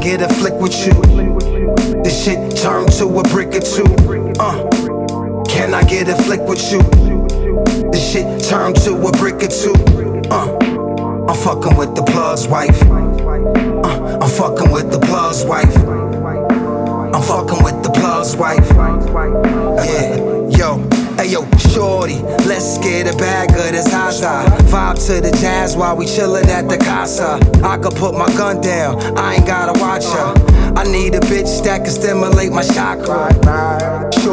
get a flick with you? This shit turned to a brick or two. Can I get a flick with you? This shit turned to a brick or two. I'm fucking with the plug's wife. I'm fucking with the plug's wife. I'm fucking with the plug's wife. Yeah, yo. Hey yo, shorty, let's get a bag of this Zaza. Vibe to the jazz while we chillin' at the casa. I could put my gun down, I ain't gotta watch her. I need a bitch that can stimulate my chakra.